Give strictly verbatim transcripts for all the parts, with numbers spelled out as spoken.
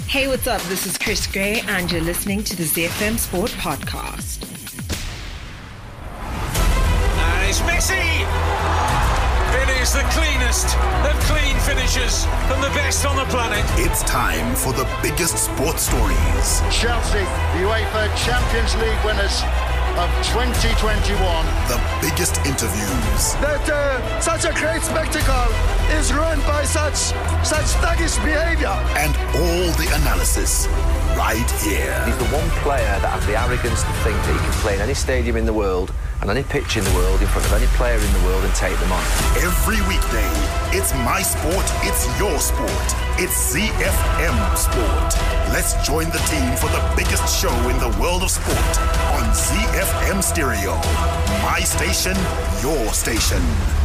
Hey, what's up? This is Chris Gray, and you're listening to the Z F M Sport Podcast. And it's Messi! It is the cleanest of clean finishes and the best on the planet. It's time for the biggest sports stories. Chelsea, UEFA Champions League winners of twenty twenty-one. The biggest interviews. That uh, such a great spectacle is ruined by such such thuggish behavior. And all the analysis right here. He's the one player that has the arrogance to think that he can play in any stadium in the world and any pitch in the world in front of any player in the world and take them on. Every weekday, it's my sport, it's your sport. It's Z F M Sport. Let's join the team for the biggest show in the world of sport on Z F M Stereo. My station, your station.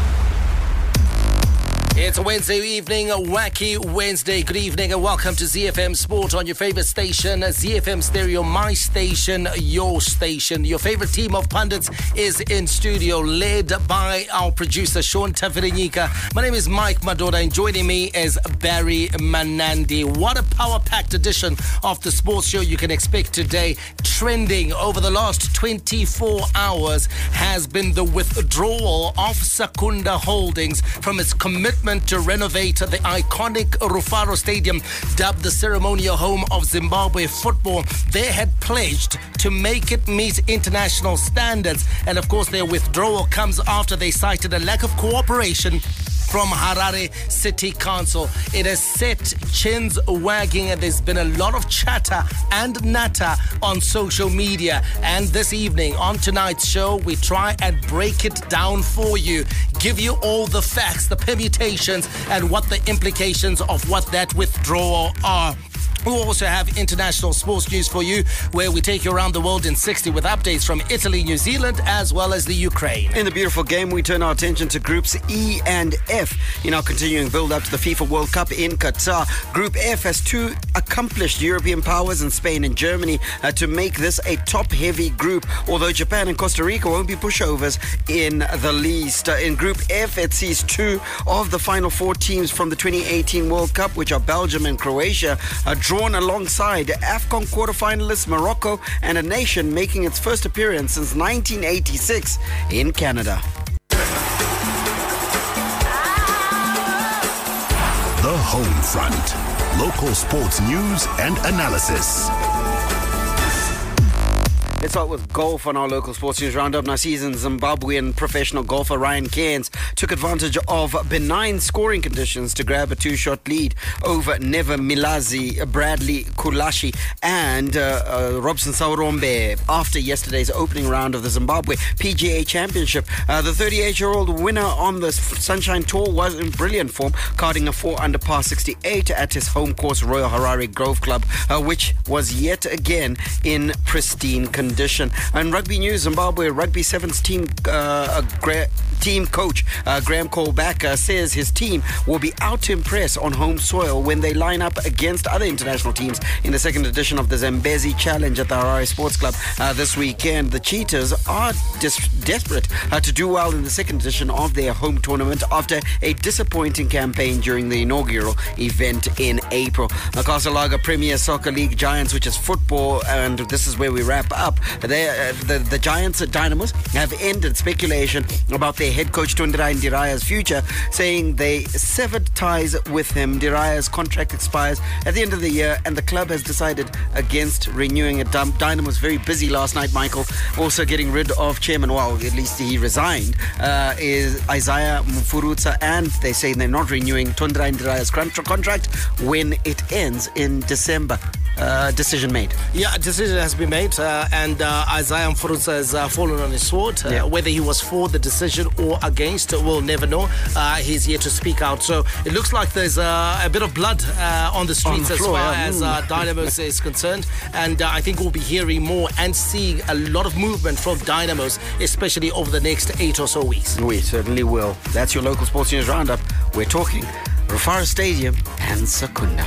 It's a Wednesday evening, a wacky Wednesday. Good evening and welcome to Z F M Sport on your favorite station, Z F M Stereo, my station, your station. Your favorite team of pundits is in studio, led by our producer, Sean Tafirinika. My name is Mike Madoda and joining me is Barry Manandi. What a power-packed edition of the sports show you can expect today. Trending over the last twenty-four hours has been the withdrawal of Secunda Holdings from its commitment to renovate the iconic Rufaro Stadium, dubbed the ceremonial home of Zimbabwe football. They had pledged to make it meet international standards, and of course their withdrawal comes after they cited a lack of cooperation from Harare City Council. It has set chins wagging, and there's been a lot of chatter and natter on social media. And this evening on tonight's show, we try and break it down for you, give you all the facts, the permutations, and what the implications of what that withdrawal are. We'll also have international sports news for you, where we take you around the world in sixty with updates from Italy, New Zealand, as well as the Ukraine. In the beautiful game, we turn our attention to Groups E and F in our continuing build-up to the FIFA World Cup in Qatar. Group F has two accomplished European powers in Spain and Germany uh, to make this a top-heavy group, although Japan and Costa Rica won't be pushovers in the least. Uh, in Group F, it sees two of the final four teams from the twenty eighteen World Cup, which are Belgium and Croatia, uh, drawn alongside AFCON quarterfinalists Morocco and a nation making its first appearance since nineteen eighty-six in Canada. The Home Front. Local sports news and analysis. Let's start with golf on our local sports news roundup. Now, seasoned Zimbabwean professional golfer Ryan Cairns took advantage of benign scoring conditions to grab a two-shot lead over Neva Milazi, Bradley Kulashi and uh, uh, Robson Saurombe after yesterday's opening round of the Zimbabwe P G A Championship. Uh, the thirty-eight-year-old winner on the Sunshine Tour was in brilliant form, carding a four under par sixty-eight at his home course Royal Harare Grove Club, uh, which was yet again in pristine condition. And rugby news, Zimbabwe Rugby Sevens team uh, gra- team coach uh, Graham Colback uh, says his team will be out to impress on home soil when they line up against other international teams in the second edition of the Zambezi Challenge at the Harare Sports Club uh, this weekend. The Cheetahs are dis- desperate uh, to do well in the second edition of their home tournament after a disappointing campaign during the inaugural event in April. The Casalaga Premier Soccer League Giants, which is football, and this is where we wrap up. They, uh, the, the Giants at Dynamos have ended speculation about their head coach Tundirai Ndiraya's future, saying they severed ties with him. Ndiraya's contract expires at the end of the year, and the club has decided against renewing it. Dynamo was very busy last night, Michael, also getting rid of chairman, well, at least he resigned, uh, is Isaiah Mfurutsa, and they say they're not renewing Tundirai Ndiraya's contract when it ends in December. Uh, decision made. Yeah, a decision has been made, uh, and uh, Isaiah Mfurutsa has uh, fallen on his sword. Uh, yeah. Whether he was for the decision or against, we'll never know. Uh, he's yet to speak out. So it looks like there's uh, a bit of blood uh, on the streets on the floor, as far yeah. as uh, Dynamos is concerned. And uh, I think we'll be hearing more and seeing a lot of movement from Dynamos, especially over the next eight or so weeks. We certainly will. That's your local sports news roundup. We're talking Rufaro Stadium and Secunda.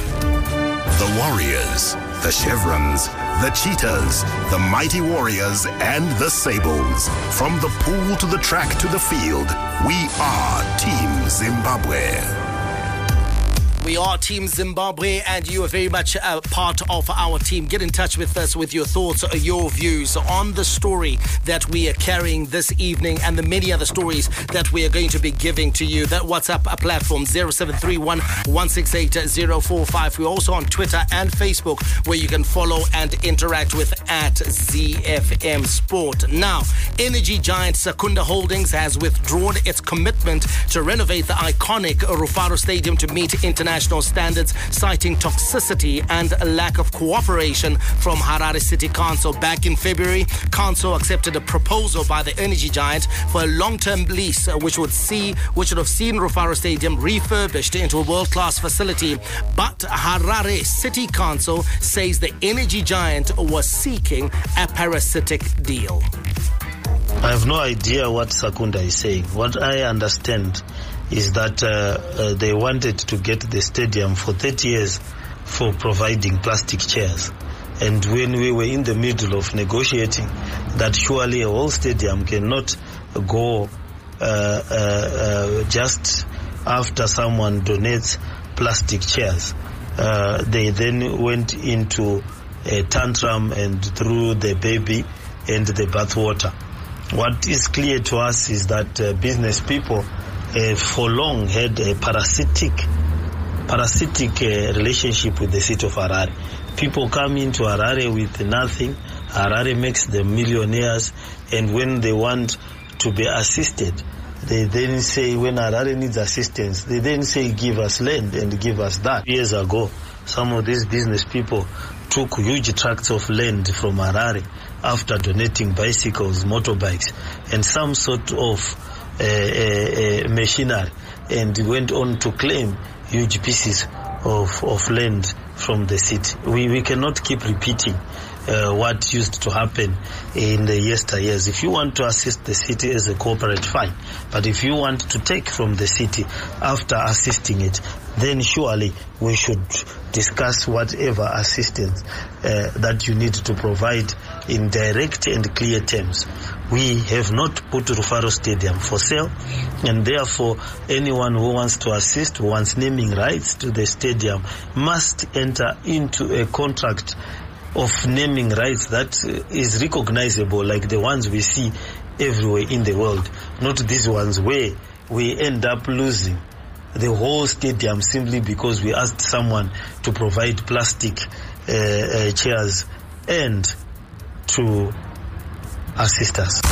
The Warriors, the Chevrons, the Cheetahs, the Mighty Warriors, and the Sables. From the pool to the track to the field, we are Team Zimbabwe. We are Team Zimbabwe, and you are very much a part of our team. Get in touch with us with your thoughts or your views on the story that we are carrying this evening and the many other stories that we are going to be giving to you. That WhatsApp platform zero seven three one, one six eight zero four five. We're also on Twitter and Facebook, where you can follow and interact with at Z F M Sport. Now, energy giant Secunda Holdings has withdrawn its commitment to renovate the iconic Rufaro Stadium to meet international National standards, citing toxicity and a lack of cooperation from Harare City Council. Back in February, Council accepted a proposal by the energy giant for a long-term lease, uh, which would see, which would have seen Rufaro Stadium refurbished into a world-class facility. But Harare City Council says the energy giant was seeking a parasitic deal. I have no idea what Secunda is saying. What I understand is that uh, uh, they wanted to get the stadium for thirty years for providing plastic chairs. And when we were in the middle of negotiating that surely a whole stadium cannot go uh, uh, uh, just after someone donates plastic chairs, uh, they then went into a tantrum and threw the baby and the bathwater. What is clear to us is that uh, business people Uh, for long had a parasitic parasitic uh, relationship with the city of Harare. People come into Harare with nothing. Harare makes them millionaires, and when they want to be assisted, they then say, when Harare needs assistance, they then say, give us land and give us that. Years ago, some of these business people took huge tracts of land from Harare after donating bicycles, motorbikes, and some sort of Uh, uh, uh, machinery, and went on to claim huge pieces of, of land from the city. We, we cannot keep repeating uh, what used to happen in the yesteryears. If you want to assist the city as a corporate, fine. But if you want to take from the city after assisting it, then surely we should discuss whatever assistance uh, that you need to provide in direct and clear terms. We have not put Rufaro Stadium for sale, and therefore anyone who wants to assist, who wants naming rights to the stadium, must enter into a contract of naming rights that is recognizable, like the ones we see everywhere in the world, not these ones where we end up losing the whole stadium simply because we asked someone to provide plastic uh, uh, chairs and to assist us.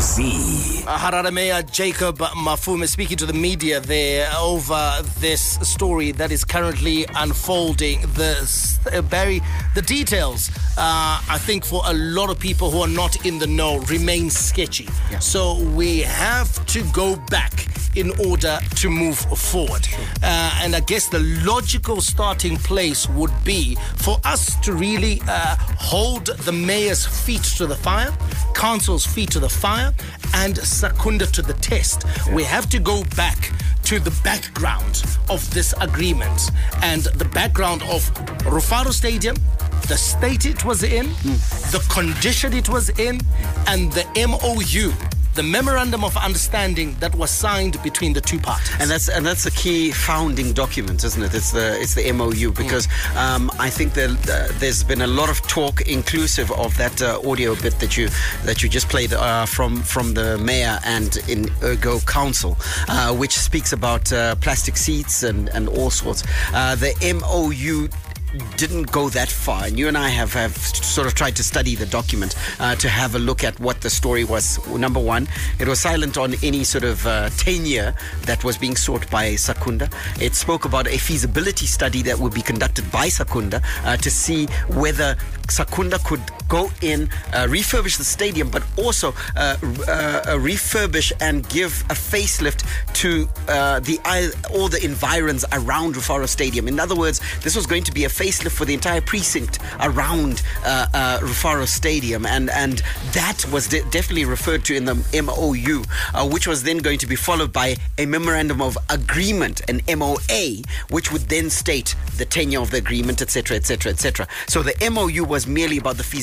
Z. Harare Mayor Jacob Mafume speaking to the media there over this story that is currently unfolding. The uh, Barry, the details, uh, I think for a lot of people who are not in the know, remain sketchy. Yeah. So we have to go back in order to move forward. Uh, and I guess the logical starting place would be for us to really uh, hold the mayor's feet to the fire, council's feet to the fire, and Secunda to the test. Yeah. We have to go back to the background of this agreement, and the background of Rufaro Stadium, the state it was in, mm. the condition it was in, and the M O U, the memorandum of understanding that was signed between the two parties. And that's and that's a key founding document, isn't it? It's the it's the M O U, because mm. um, I think that uh, there's been a lot of talk, inclusive of that uh, audio bit that you that you just played uh, from from the mayor and in Ergo Council, uh, which speaks about uh, plastic seats and and all sorts. Uh, the M O U didn't go that far, and you and I have, have sort of tried to study the document uh, to have a look at what the story was. Number one, it was silent on any sort of uh, tenure that was being sought by Secunda. It spoke about a feasibility study that would be conducted by Secunda uh, to see whether Secunda could go in, uh, refurbish the stadium, but also uh, uh, refurbish and give a facelift to uh, the all the environs around Rufaro Stadium. In other words, this was going to be a facelift for the entire precinct around uh, uh, Rufaro Stadium, and and that was de- definitely referred to in the M O U, uh, which was then going to be followed by a memorandum of agreement, an M O A, which would then state the tenure of the agreement, et cetera, et cetera, et cetera. So the M O U was merely about the feasibility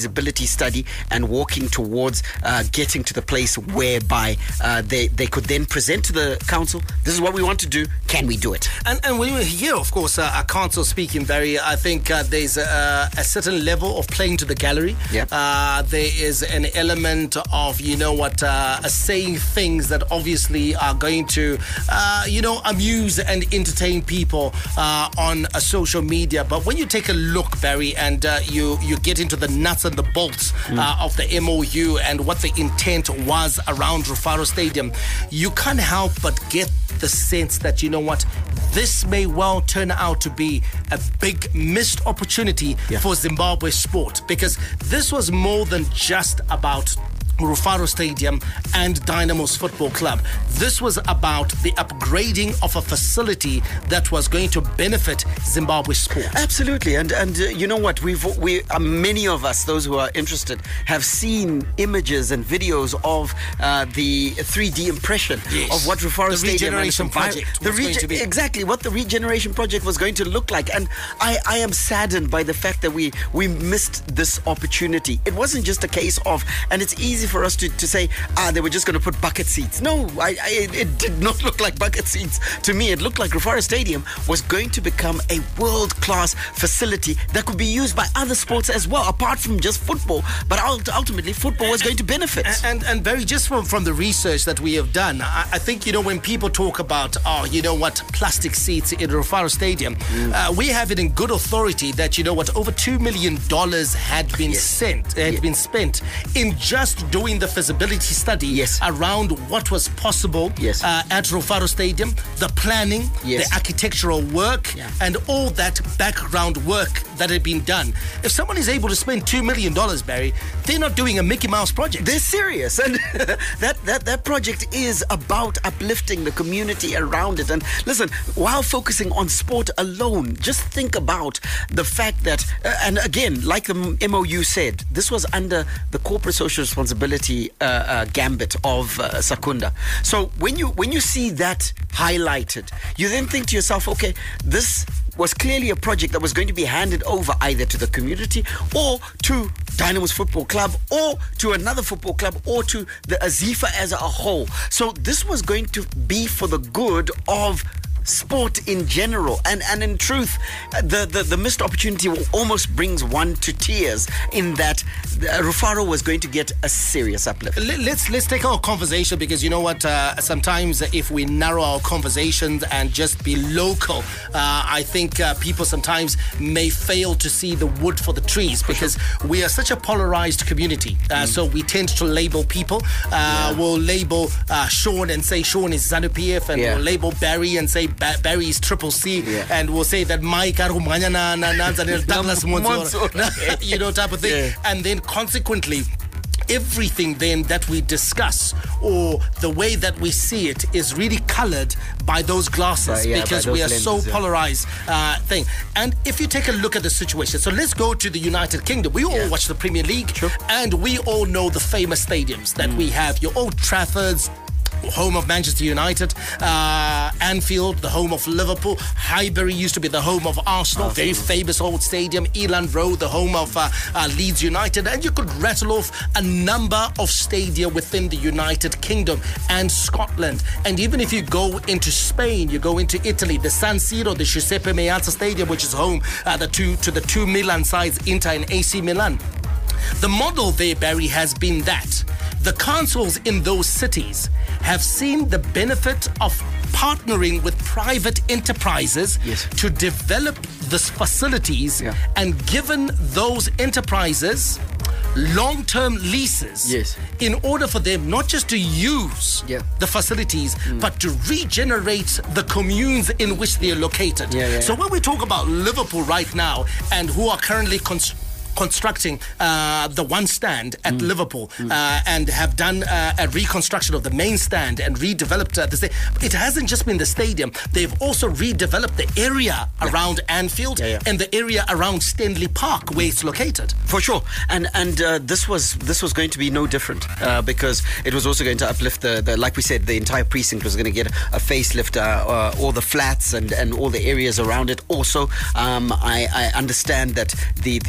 feasibility study and walking towards uh, getting to the place whereby uh, they, they could then present to the council, this is what we want to do, can we do it? And, and when you hear, of course, uh, a council speaking, Barry, I think uh, there's a, a certain level of playing to the gallery. Yeah. Uh, there is an element of, you know what, uh, saying things that obviously are going to, uh, you know, amuse and entertain people uh, on uh, social media. But when you take a look, Barry, and uh, you, you get into the nuts and the bolts mm. uh, of the M O U and what the intent was around Rufaro Stadium, you can't help but get the sense that, you know what, this may well turn out to be a big missed opportunity yeah. for Zimbabwe sport, because this was more than just about Rufaro Stadium and Dynamos Football Club. This was about the upgrading of a facility that was going to benefit Zimbabwe sport. Absolutely, and and uh, you know what? We've we uh, many of us, those who are interested, have seen images and videos of uh, the three D impression yes. of what Rufaro the Stadium regeneration and project the was going to be. Exactly what the regeneration project was going to look like, and I, I am saddened by the fact that we we missed this opportunity. It wasn't just a case of, and it's easy for us to, to say, ah, they were just going to put bucket seats. No, I, I, it did not look like bucket seats to me. It looked like Rufaro Stadium was going to become a world-class facility that could be used by other sports as well, apart from just football. But ultimately, football was going to benefit. And, and, and Barry, just from, from the research that we have done, I, I think, you know, when people talk about, oh, you know what, plastic seats in Rufaro Stadium, mm. uh, we have it in good authority that, you know what, over two million dollars had been yes. sent, had yeah. been spent in just doing the feasibility study yes. around what was possible yes. uh, at Rufaro Stadium, the planning, yes. the architectural work, yeah. and all that background work that had been done. If someone is able to spend two million dollars, Barry, they're not doing a Mickey Mouse project. They're serious. And that, that, that project is about uplifting the community around it. And listen, while focusing on sport alone, just think about the fact that, uh, and again, like the M O U said, this was under the corporate social responsibility uh, uh, gambit of uh, Sakunda. So when you when you see that highlighted, you then think to yourself, okay, this was clearly a project that was going to be handed over either to the community or to Dynamos Football Club or to another football club or to the Azifa as a whole. So this was going to be for the good of sport in general, and and in truth, the, the the missed opportunity almost brings one to tears in that Rufaro was going to get a serious uplift. Let's let's take our conversation, because you know what, uh, sometimes if we narrow our conversations and just be local, uh, I think uh, people sometimes may fail to see the wood for the trees, because sure. we are such a polarized community, uh, mm. so we tend to label people. uh, yeah. We'll label uh, Sean and say Sean is ZANU P F, and yeah. we'll label Barry and say Ba- Barry is Triple C, yeah. and we'll say that Mike Arumanya na na na Douglas Monzo, you know, type of thing, yeah. and then consequently, everything then that we discuss or the way that we see it is really colored by those glasses, right, yeah, because we are lenses, so yeah. polarized uh, thing. And if you take a look at the situation, so let's go to the United Kingdom. We all yeah. watch the Premier League, sure. and we all know the famous stadiums that mm. we have. Your Old Trafford's, home of Manchester United, uh, Anfield, the home of Liverpool, Highbury used to be the home of Arsenal, oh, very famous old stadium, Eland Road, the home of uh, uh, Leeds United, and you could rattle off a number of stadia within the United Kingdom and Scotland. And even if you go into Spain, you go into Italy, the San Siro, the Giuseppe Meazza Stadium, which is home uh, the two, to the two Milan sides, Inter and A C Milan. The model there, Barry, has been that the councils in those cities have seen the benefit of partnering with private enterprises yes. to develop these facilities, yeah. and given those enterprises long-term leases yes. in order for them not just to use yeah. the facilities, mm. but to regenerate the communes in which they are located. Yeah, yeah, so yeah. when we talk about Liverpool right now, and who are currently constructing constructing uh, the one stand at mm. Liverpool mm. Uh, and have done uh, a reconstruction of the main stand and redeveloped uh, the stadium. It hasn't just been the stadium. They've also redeveloped the area yeah. around Anfield yeah, yeah. and the area around Stanley Park where it's located. For sure. And and uh, this was this was going to be no different uh, because it was also going to uplift the, the, like we said, the entire precinct was going to get a facelift, uh, uh, all the flats and, and all the areas around it. Also, um, I, I understand that the, the road net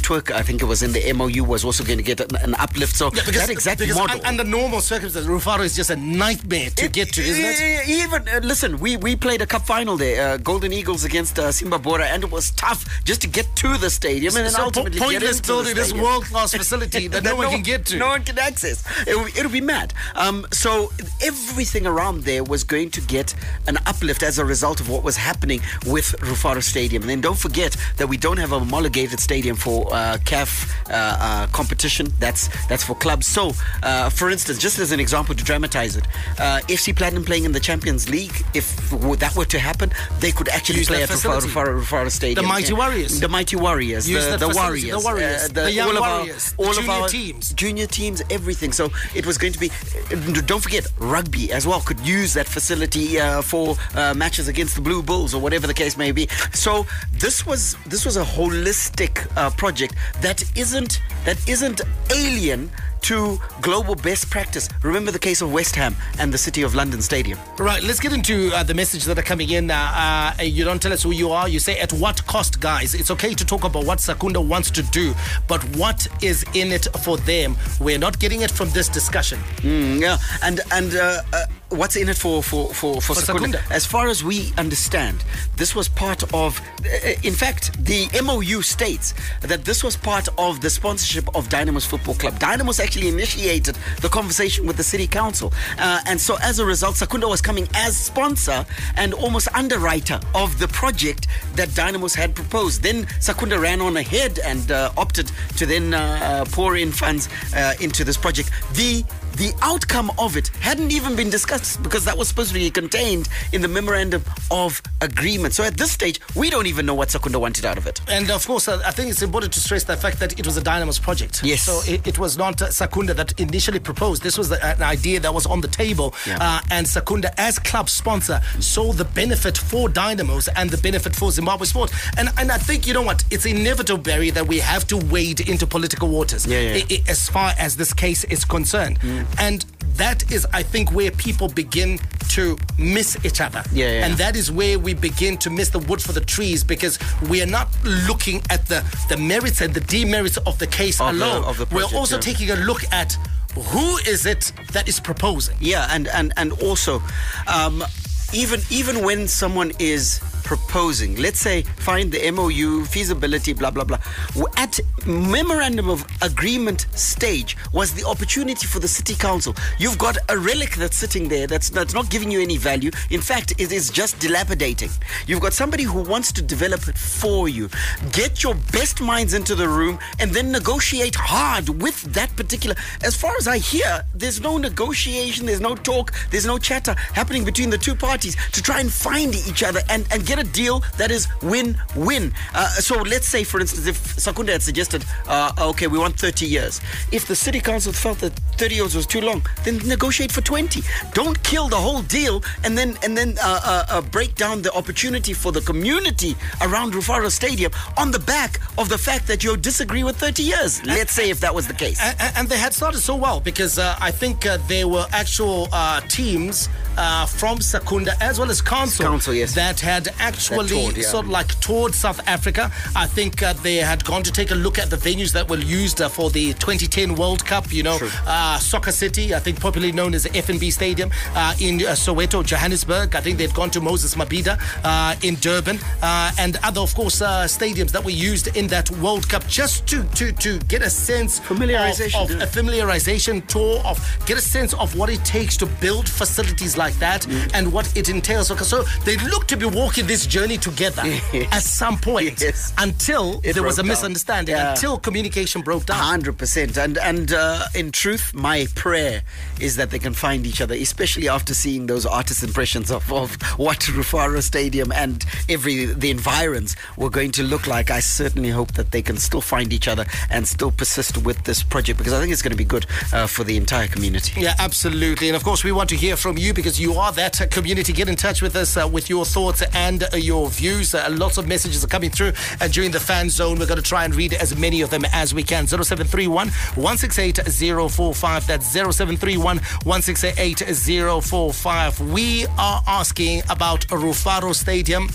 network, I think it was in the M O U, was also going to get an, an uplift. So yeah, because, that exact because model. Un- under normal circumstances, Rufaro is just a nightmare to it, get to, isn't it? Even, uh, listen, we, we played a cup final there, uh, Golden Eagles against uh, Simba Bora, and it was tough just to get to the stadium and then so ultimately po- get pointless into building the this stadium. world-class facility that, that no one no, can get to. No one can access. It'll, it'll be mad. Um, so everything around there was going to get an uplift as a result of what was happening with Rufaro Stadium. And then don't forget that we don't have a homologated stadium for uh, C A F uh, uh, competition. That's that's for clubs. So, uh, for instance, just as an example to dramatize it, uh, F C Platinum playing in the Champions League, if that were to happen, they could actually Use play at Rufaro, Rufaro, Rufaro Stadium. The Mighty yeah. Warriors. The Mighty Warriors. Use The, that the facility. Warriors. The Warriors. Uh, The young all of Warriors. Our, all The of junior our teams. Junior teams, everything. So it was going to be. Don't forget, rugby as well could use that facility uh, for uh, matches against the Blue Bulls or whatever the case may be. So this was this was a holistic uh, project that isn't that isn't alien to global best practice. Remember the case of West Ham and the City of London Stadium. Right, let's get into uh, the messages that are coming in. Uh, uh, you don't tell us who you are. You say, at what cost, guys? It's okay to talk about what Secunda wants to do, but what is in it for them? We're not getting it from this discussion. Mm, yeah, and and uh, uh, what's in it for for for, for, For Secunda? Secunda. As far as we understand, this was part of. Uh, in fact, the M O U states that this was part of the sponsorship of Dynamos Football Club. Dynamos actually initiated the conversation with the city council, uh, and so as a result, Secunda was coming as sponsor and almost underwriter of the project that Dynamos had proposed. Then Secunda ran on ahead and uh, opted to then uh, pour in funds uh, into this project. The The outcome of it hadn't even been discussed because that was supposed to be contained in the memorandum of agreement. So at this stage, we don't even know what Secunda wanted out of it. And of course, uh, I think it's important to stress the fact that it was a Dynamos project. Yes. So it, it was not uh, Secunda that initially proposed. This was the, an idea that was on the table. Yeah. Uh, and Secunda, as club sponsor, saw the benefit for Dynamos and the benefit for Zimbabwe sport. And and I think, you know what, it's inevitable, Barry, that we have to wade into political waters Yeah, yeah. I, I, as far as this case is concerned. Mm. And that is, I think, where people begin to miss each other. Yeah, yeah. And that is where we begin to miss the wood for the trees, because we are not looking at the, the merits and the demerits of the case Of the- alone. of the project, We're also yeah. taking a look at who is it that is proposing. Yeah, and and and also, um, even even when someone is proposing, let's say, find the M O U, feasibility, blah, blah, blah. At memorandum of agreement stage was the opportunity for the city council. You've got a relic that's sitting there that's, that's not giving you any value. In fact, it is just dilapidating. You've got somebody who wants to develop it for you. Get your best minds into the room and then negotiate hard with that particular. As far as I hear, there's no negotiation, there's no talk, there's no chatter happening between the two parties to try and find each other and, and get a deal that is win-win. Uh, so let's say, for instance, if Secunda had suggested, uh, okay, we want thirty years. If the city council felt that thirty years was too long, then negotiate for twenty. Don't kill the whole deal and then and then uh, uh, uh, break down the opportunity for the community around Rufaro Stadium on the back of the fact that you disagree with thirty years. Let's say if that was the case. And, and they had started so well, because uh, I think uh, there were actual uh, teams uh, from Secunda as well as Council, Council, yes. that had actually That toured, yeah. sort of like toured South Africa. I think uh, they had gone to take a look at the venues that were used uh, for the twenty ten World Cup, you know, uh, Soccer City, I think popularly known as the F N B Stadium, uh, in uh, Soweto, Johannesburg. I think they'd gone to Moses Mabhida uh, in Durban, uh, and other, of course, uh, stadiums that were used in that World Cup, just to to, to get a sense Familiarization, of, of yeah. a familiarization tour, of get a sense of what it takes to build facilities like that mm. and what it entails. So, so they look to be walking this journey together Yes. at some point, Yes. until It there was a broke down. misunderstanding, Yeah. until communication broke down. one hundred percent. And and uh, in truth, my prayer is that they can find each other, especially after seeing those artist impressions of, of what Rufaro Stadium and every the environs were going to look like. I certainly hope that they can still find each other and still persist with this project, because I think it's going to be good uh, for the entire community. Yeah, absolutely. And of course, we want to hear from you, because you are that uh, community. Get in touch with us uh, with your thoughts and uh, your views. Uh, lots of messages are coming through uh, during the fan zone. We're going to try and read as many of them as we can. zero seven three one, one six eight, zero four five. That's zero seven three one, one six eight, zero four five. We are asking about Rufaro Stadium.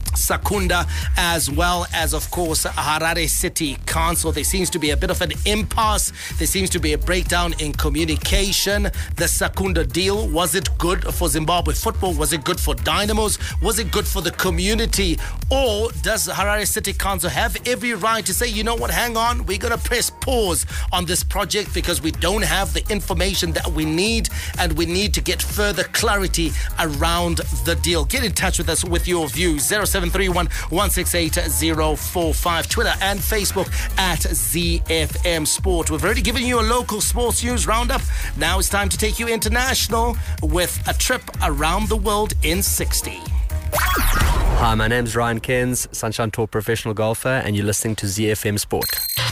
Secunda, as well as, of course, Harare City Council. There seems to be a bit of an impasse. There seems to be a breakdown in communication. The Secunda deal, was it good for Zimbabwe football? Was it good for Dynamos? Was it good for the community? Or does Harare City Council have every right to say, you know what, hang on, we're going to press pause on this project because we don't have the information that we need and we need to get further clarity around the deal? Get in touch with us with your views. zero seven three one, one six eight, zero four five. Twitter and Facebook at Z F M Sport. We've already given you a local sports news roundup. Now it's time to take you international with a trip around the world in sixty. Hi, my name's Ryan Cairns, Sunshine Tour professional golfer, and you're listening to Z F M Sport.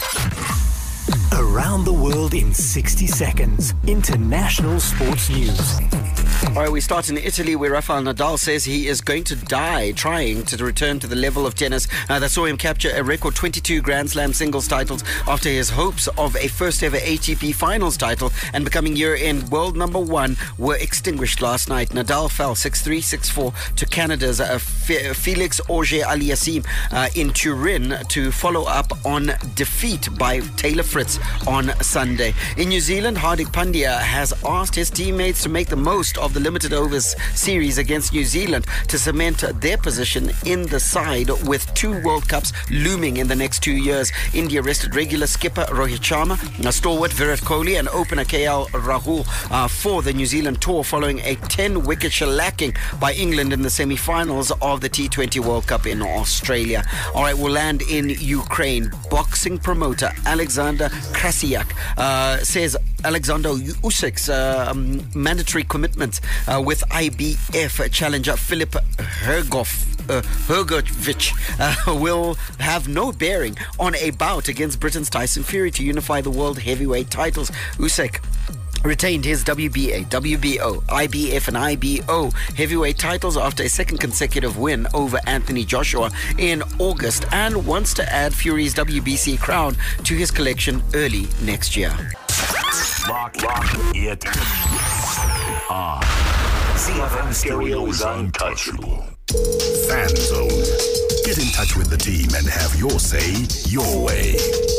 Around the world in sixty seconds. International sports news. All right, we start in Italy, where Rafael Nadal says he is going to die trying to return to the level of tennis uh, that saw him capture a record twenty-two Grand Slam singles titles after his hopes of a first ever A T P finals title and becoming year-end world number one were extinguished last night. Nadal fell six three, six four to Canada's uh, Felix Auger-Aliassime uh, in Turin to follow up on defeat by Taylor Fritz on Sunday. In New Zealand, Hardik Pandya has asked his teammates to make the most of the limited overs series against New Zealand to cement their position in the side with two World Cups looming in the next two years. India rested regular skipper Rohit Sharma, stalwart Virat Kohli and opener K L Rahul uh, for the New Zealand tour following a ten-wicket shellacking by England in the semi-finals of the T twenty World Cup in Australia. All right, we'll land in Ukraine. Boxing promoter Alexander Krasiak uh, says Alexander Usyk's uh, um, mandatory commitment uh, with I B F challenger Philip Hergov Uh, Hergovich uh, will have no bearing on a bout against Britain's Tyson Fury to unify the world heavyweight titles. Usyk retained his W B A, W B O, I B F and I B O heavyweight titles after a second consecutive win over Anthony Joshua in August and wants to add Fury's W B C crown to his collection early next year. Lock, lock it on. Z F M Stereo's Untouchable. Fan Zone. Get in touch with the team and have your say your way.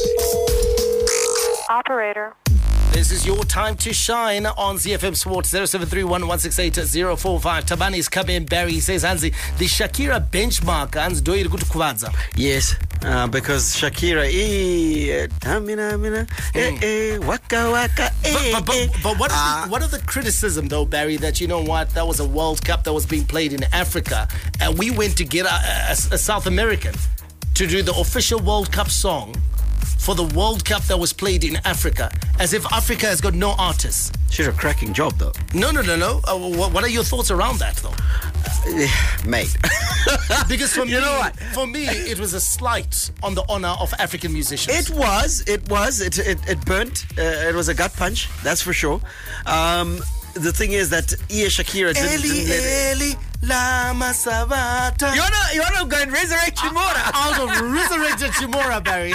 Operator. This is your time to shine on Z F M Sport. zero seven three one, one six eight, zero four five. Tabani's come in. Barry he says, Hansi, the Shakira benchmark, Hans, do you good kuvadza? Yes, uh, because Shakira, eh, amina, amina, eh, eh, waka, waka, eh, But, but, eh. but, but what, is Uh, the, what are the criticism, though, Barry, that, you know what, that was a World Cup that was being played in Africa, and we went to get a, a, a South American to do the official World Cup song for the World Cup that was played in Africa, as if Africa has got no artists. She did a cracking job, though. No, no, no, no. Uh, what, what are your thoughts around that, though? Uh, mate. Because for me, You know what? for me, it was a slight on the honor of African musicians. It was, it was, it it, it burnt. Uh, it was a gut punch, that's for sure. Um, the thing is that Iya Shakira didn't, didn't let it. Eli, Lama Sabata. You wanna, you wanna go and resurrect Chimora? I'll go resurrect Chimora, Barry.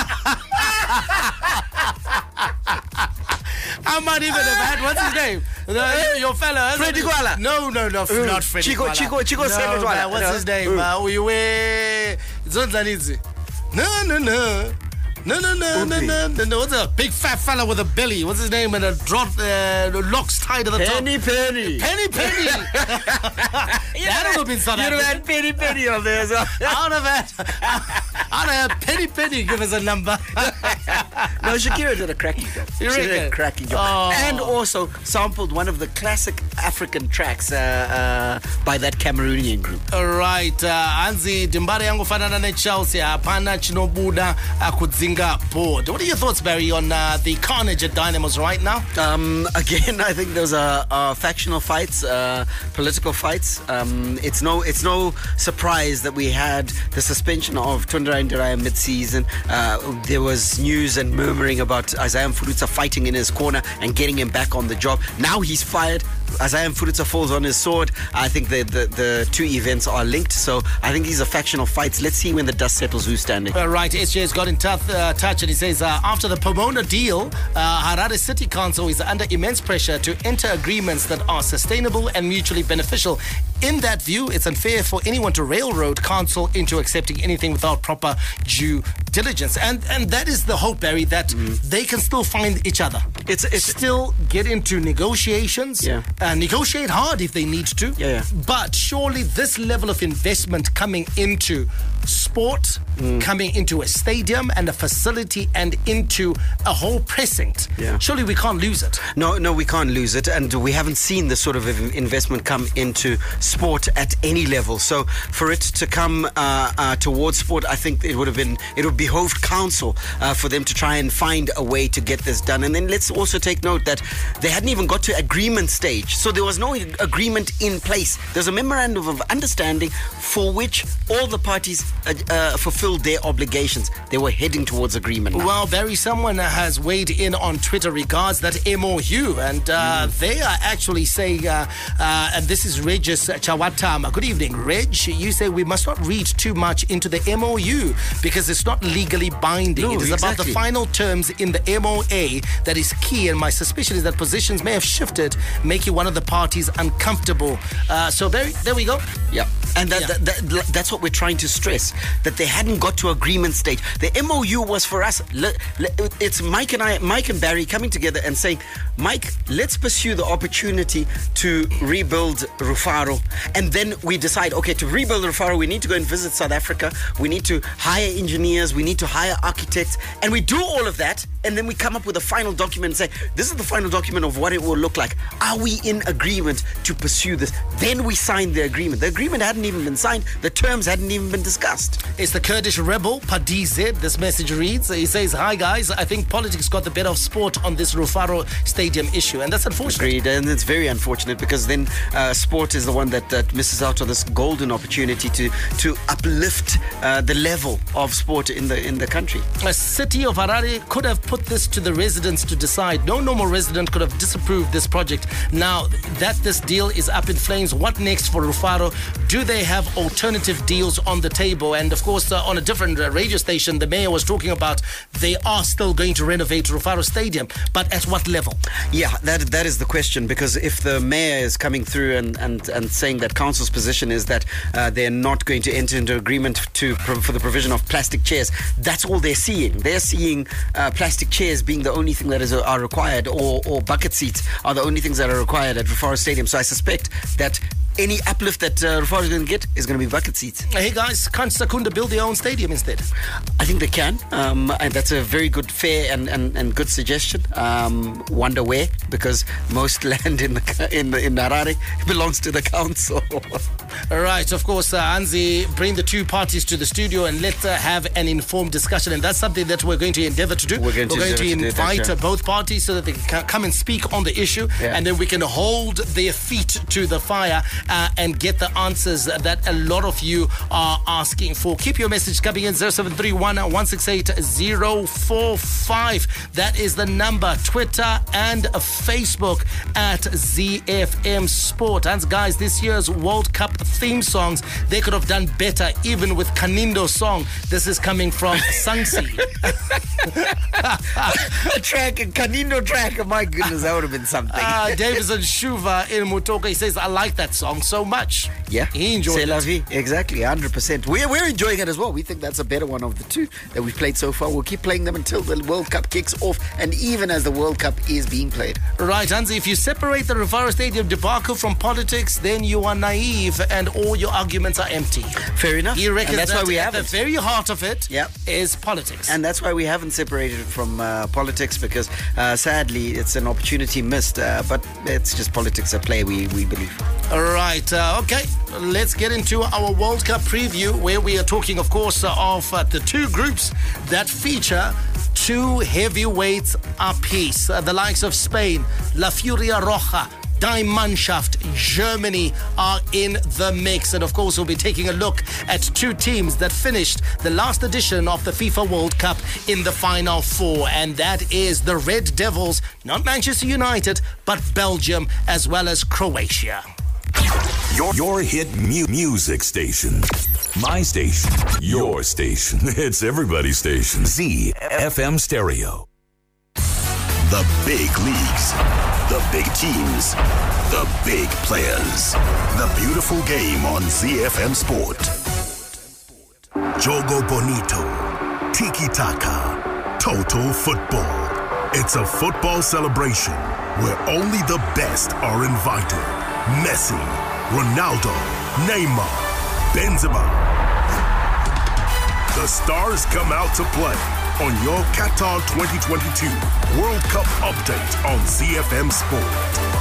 I might even have had, what's his name? The, your fella. Freddy Gwala. No, no, no, Uh, not Freddy Chico- Gwala. Chico- Chico no, Seven Gwala. man, what's No. his name? Uh. Uh, we were Zonzanidze. No, no, no. No, no, no, no, no, no, no. What's a big fat fella with a belly? What's his name? And a drop, uh, locks tied to the Penny top. Penny. Penny Penny. That would have been South You'd have African. had Penny Penny on there as well. I'd have had, I'd have had Penny Penny give us a number. No, Shakira did a cracking job. You She did a reckon? cracking job. Oh. And also sampled one of the classic African tracks uh, uh, by that Cameroonian group. All right, uh, Anzi Dimbari yangu fanana na Chelsea hapana chinobuda uh, kudzinga board. What are your thoughts, Barry, on uh, the carnage at Dynamos right now? Um, again, I think those are, are factional fights, uh, political fights. Um, it's no, it's no surprise that we had the suspension of Tundra Ndiraya mid-season. Uh, there was this news and murmuring about Isaiah Mfulutsa fighting in his corner and getting him back on the job. Now he's fired. Isaiah Mfulutsa falls on his sword. I think the, the, the two events are linked. So I think these are factional fights. Let's see when the dust settles who's standing. Uh, right, S J has got in tough, uh, touch and he says, uh, after the Pomona deal, uh, Harare City Council is under immense pressure to enter agreements that are sustainable and mutually beneficial. In that view, it's unfair for anyone to railroad council into accepting anything without proper due diligence. And and that is the hope, Barry, that mm. they can still find each other. It's, it's still get into negotiations, yeah. uh, negotiate hard if they need to. Yeah, yeah. But surely this level of investment coming into sport, mm. coming into a stadium and a facility and into a whole precinct, yeah. surely we can't lose it. No, no, we can't lose it. And we haven't seen this sort of investment come into sport at any level. So for it to come uh, uh, towards sport, I think it would have been, it would behooved council uh, for them to try and find a way to get this done. And then let's also take note that they hadn't even got to agreement stage. So there was no agreement in place. There's a memorandum of understanding for which all the parties uh, uh, fulfilled their obligations. They were heading towards agreement now. Well, Barry, someone has weighed in on Twitter regards that M O U, and uh, mm. they are actually saying, uh, uh, and this is Regis Chawatama. Good evening, Reg. You say we must not read too much into the M O U because it's not legally binding. No, it is exactly. about the final terms in the M O A that is key, and my suspicion is that positions may have shifted, making one of the parties uncomfortable. Uh, so, Barry, there we go. Yeah. And that, yeah. that, that, that's what we're trying to stress, that they hadn't got to agreement stage. The M O U was for us, it's Mike and I, Mike and Barry coming together and saying, Mike, let's pursue the opportunity to rebuild Rufaro. And then we decide, okay, to rebuild Rufaro, we need to go and visit South Africa. We need to hire engineers. We need to hire architects. And we do all of that. And then we come up with a final document and say, this is the final document of what it will look like. Are we in agreement to pursue this? Then we sign the agreement. The agreement hadn't even been signed. The terms hadn't even been discussed. It's the Kurdish rebel, Padized. This message reads, he says, hi guys, I think politics got the better of sport on this Rufaro Stadium issue. And that's unfortunate. Agreed. And it's very unfortunate because then uh, sport is the one that, that misses out on this golden opportunity to, to uplift uh, the level of sport in the, in the country. A city of Harare could have put this to the residents to decide. No normal resident could have disapproved this project. Now that this deal is up in flames, what next for Rufaro? Do they have alternative deals on the table? And of course, uh, on a different uh, radio station, the mayor was talking about they are still going to renovate Rufaro Stadium, but at what level? Yeah, that that is the question, because if the mayor is coming through and, and, and saying that council's position is that uh, they're not going to enter into agreement to for the provision of plastic chairs, that's all they're seeing. They're seeing uh, plastic chairs being the only thing that is are required, or, or bucket seats are the only things that are required at Rufaro Stadium. So I suspect that any uplift that uh, Rufaro is going to get is going to be bucket seats. Hey guys, can't Secunda build their own stadium instead? I think they can, um, and that's a very good, fair and, and, and good suggestion. Um, wonder where, because most land in the in the, in Harare belongs to the council. All right, of course, uh, Anzi, bring the two parties to the studio and let's uh, have an informed discussion, and that's something that we're going to endeavor to do. We're going to, we're going to invite that, yeah. uh, both parties so that they can come and speak on the issue, yeah. and then we can hold their feet to the fire uh, and get the answers that a lot of you are asking for. Keep your message coming in, zero seven three one, one six eight, zero four five. That is the number. Twitter and Facebook at Z F M Sport. And guys, this year's World Cup theme songs, they could have done better, even with Kanindo's song. This is coming from Sangsi. A track, a Kanindo track. My goodness, that would have been something. Uh, Davison Shuva in Mutoka, he says, I like that song so much. Yeah. He enjoyed C'est it. la vie. Exactly, one hundred percent. We're, we're enjoying it as well. We think that's a better one of the two that we've played so far. We'll keep playing them until the World Cup kicks off, and even as the World Cup is being played. Right, Hansi, if you separate the Rufaro Stadium debacle from politics, then you are naive and all your arguments are empty. Fair enough. He reckons and that's that why we at haven't. the very heart of it yep. is politics. And that's why we haven't separated it from uh, politics, because uh, sadly it's an opportunity missed, uh, but it's just politics at play, we, we believe. All right, uh, okay, let's get into our World Cup preview, where we are talking, of course, uh, of uh, the two groups that feature two heavyweights apiece. Uh, the likes of Spain, La Furia Roja, Die Mannschaft, Germany are in the mix. And of course, we'll be taking a look at two teams that finished the last edition of the FIFA World Cup in the Final Four. And that is the Red Devils, not Manchester United, but Belgium, as well as Croatia. Your, your hit mu- music station. My station. Your station. It's everybody's station. Z F M Stereo. The big leagues. The big teams. The big players. The beautiful game on Z F M Sport. Jogo Bonito. Tiki Taka. Total football. It's a football celebration where only the best are invited. Messi, Ronaldo, Neymar, Benzema. The stars come out to play on your Qatar twenty twenty-two World Cup update on Z F M Sport.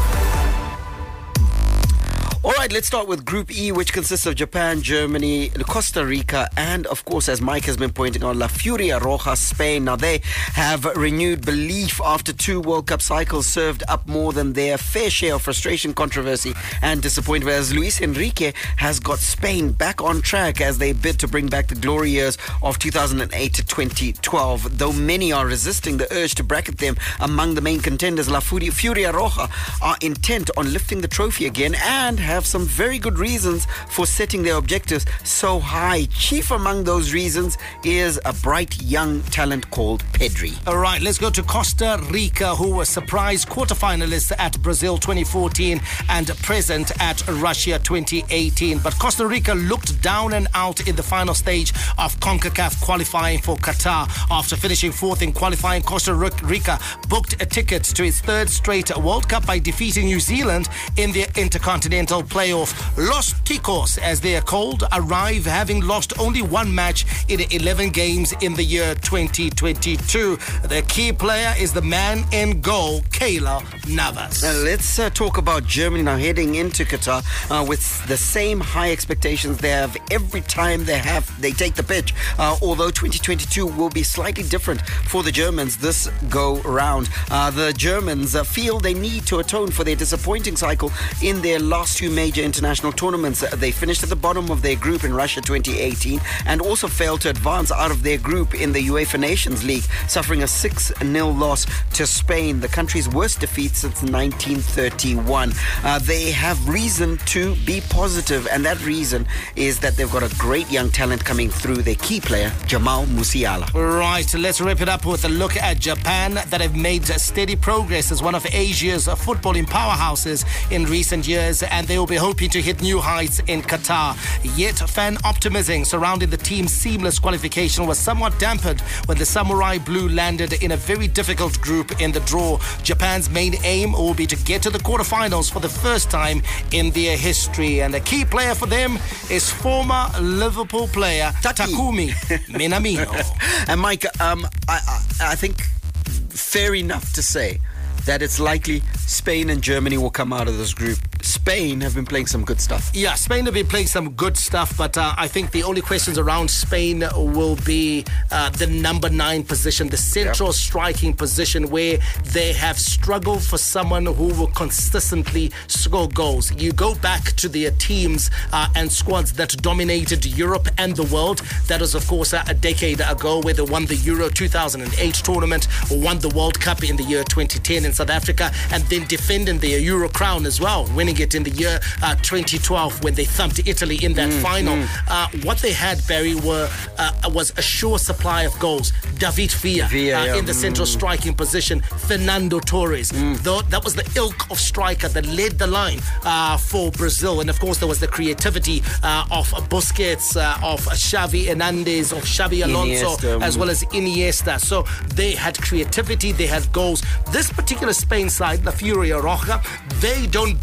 All right, let's start with Group E, which consists of Japan, Germany, Costa Rica, and, of course, as Mike has been pointing out, La Furia Roja, Spain. Now, they have renewed belief after two World Cup cycles served up more than their fair share of frustration, controversy, and disappointment, as Luis Enrique has got Spain back on track as they bid to bring back the glory years of two thousand eight to twenty twelve. Though many are resisting the urge to bracket them among the main contenders, La Furia, Furia Roja are intent on lifting the trophy again and have have some very good reasons for setting their objectives so high. Chief among those reasons is a bright young talent called Pedri. All right, let's go to Costa Rica, who were surprise quarterfinalists at Brazil twenty fourteen and present at Russia twenty eighteen. But Costa Rica looked down and out in the final stage of CONCACAF qualifying for Qatar. After finishing fourth in qualifying, Costa Rica booked a ticket to its third straight World Cup by defeating New Zealand in the Intercontinental Playoff. Los Ticos, as they are called, arrive having lost only one match in eleven games in the year twenty twenty-two. The key player is the man in goal, Keylor Navas. Now let's uh, talk about Germany now heading into Qatar uh, with the same high expectations they have every time they have they take the pitch. Uh, although twenty twenty-two will be slightly different for the Germans this go round. Uh, the Germans uh, feel they need to atone for their disappointing cycle in their last two major international tournaments. They finished at the bottom of their group in Russia twenty eighteen and also failed to advance out of their group in the UEFA Nations League, suffering a six nil loss to Spain, the country's worst defeat since nineteen thirty-one. Uh, they have reason to be positive, and that reason is that they've got a great young talent coming through, their key player, Jamal Musiala. Right, let's wrap it up with a look at Japan, that have made steady progress as one of Asia's footballing powerhouses in recent years, and they will be hoping to hit new heights in Qatar. Yet fan optimism surrounding the team's seamless qualification was somewhat dampened when the Samurai Blue landed in a very difficult group in the draw. Japan's main aim will be to get to the quarterfinals for the first time in their history, and a key player for them is former Liverpool player Takumi Minamino. And Mike, um, I, I, I think fair enough to say that it's likely Spain and Germany will come out of this group. Spain have been playing some good stuff. Yeah, Spain have been playing some good stuff, but uh, I think the only questions around Spain will be uh, the number nine position, the central yep. striking position, where they have struggled for someone who will consistently score goals. You go back to their teams uh, and squads that dominated Europe and the world. That was, of course, uh, a decade ago, where they won the Euro two thousand eight tournament, won the World Cup in the year twenty ten in South Africa, and then defending their Euro crown as well, winning it in the year uh, twenty twelve when they thumped Italy in that mm, final. Mm. Uh, what they had, Barry, were uh, was a sure supply of goals. David Villa, Villa uh, yeah. in the central mm. striking position. Fernando Torres. Mm. Though that was the ilk of striker that led the line uh, for Brazil. And of course, there was the creativity uh, of Busquets, uh, of Xavi Hernandez, of Xabi Alonso, Iniesta. as well as Iniesta. So they had creativity, they had goals. This particular Spain side, La Furia Roja, they don't burn as